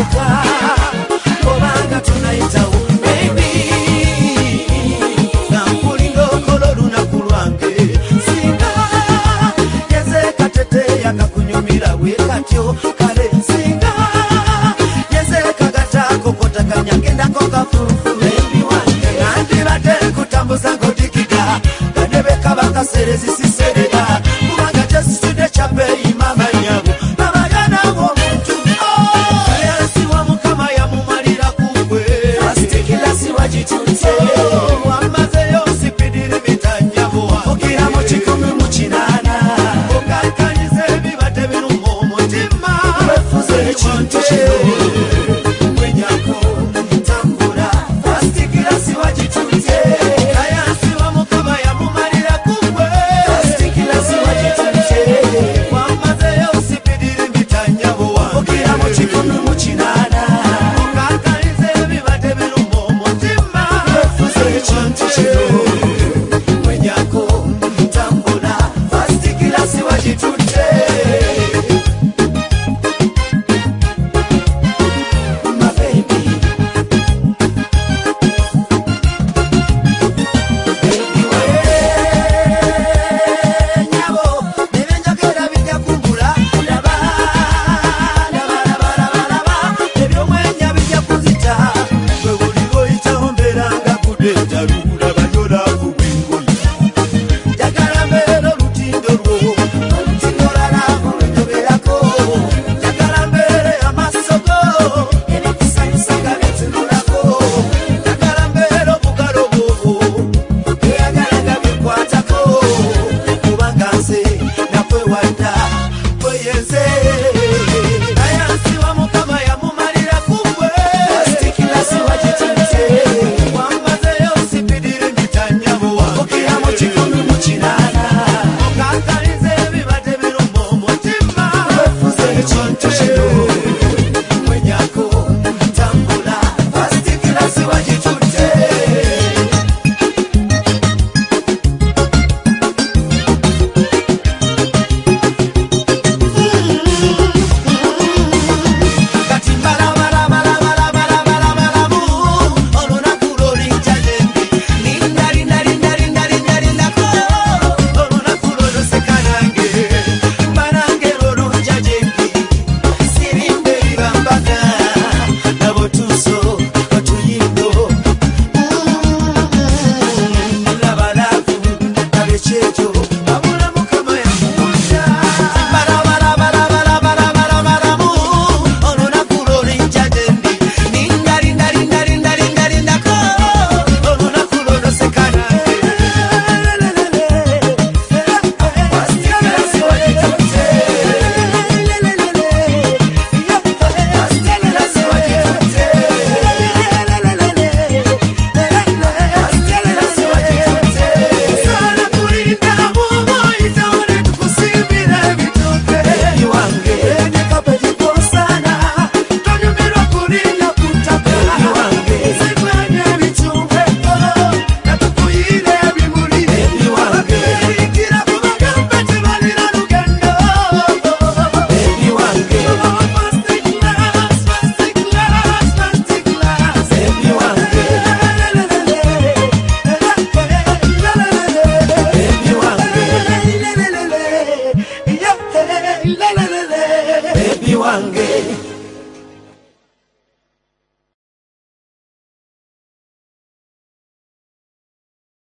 Africa obanga tunaitawo baby na mpulindo koloru na kulwange singa yeze katete yakakunyumira wekatyo kale singa yeze kagata kokota kanyagenda kokafufu baby wange nandibate kutambuza ngotikika kanebe kabaka serezi siserera kubanga jesitude chapeyi mama nyabo nabayana womuntu kayansi wa mukama yamumalira kugwe asitikila siwajitunze wamazeyo sipidiri mitanyabo okira mu 18 okakanyize ebibadde birumu omutima wefuze ekintu kino mwenyako tambula asitikila siwajitunze kayansi wa mukama yamumalira kugwe asitikila siwajitunze wamazeyo sipidiri mitanyabo okira mu 18 okakanyize ebibadde birumu omutima wefuze ekintu kino mwenyako tambula asitikila siwajitunze my baby nyabo nebenjagera bijja kumbula laba ebyomwenya bijja kuzita gwe buli lwoyitaho mbeeranga kudentalula banyola kubwingoyi njagala mbeera olutindo lwo olutindo lala olwenjogerako njagala mbeere amaaso go ebikusanyusa nga bitunulako njagala mbeera obugalo bwo eyagala nga bikwatako kubanga nze nakwewadda kweyenze kayansi wa mukama yamumalira kugwe asitikila siwajitunze wamazeyo sipidiri mitanyabo okira mu 18 okankalize ebibadde birumu omutima wefuze ekintu kino mwenyako tambula asitikila siwajitunze kati mbalabalabalabalabalamu olunaku lwolijja gyendi lindalindalindalindalindalinako olunaku lwoloseka nange mbanange lwolujja gyendi sirimbe libambaga nabotuuso otuyindo labalavu nabekyejo abula mukama yamuwulira mbalabalabalabalabalamu olunaku lwolijja gyendi lindalindalindalindalindalinako olunaku lwoloseka nange asitikila siwajitunze asitikila siwajitunze asitikila siwajitunze sana kulinda mumoyita one tukusimbira ebitoke baby wange nekapejikosana tonyumirwa kulinda kutaka baby wange sikwenya ebichumbe natukuyire ebimuli baby wange ikira kubagambe tebalira lugendo baby wange first class baby wange baby wange baby wange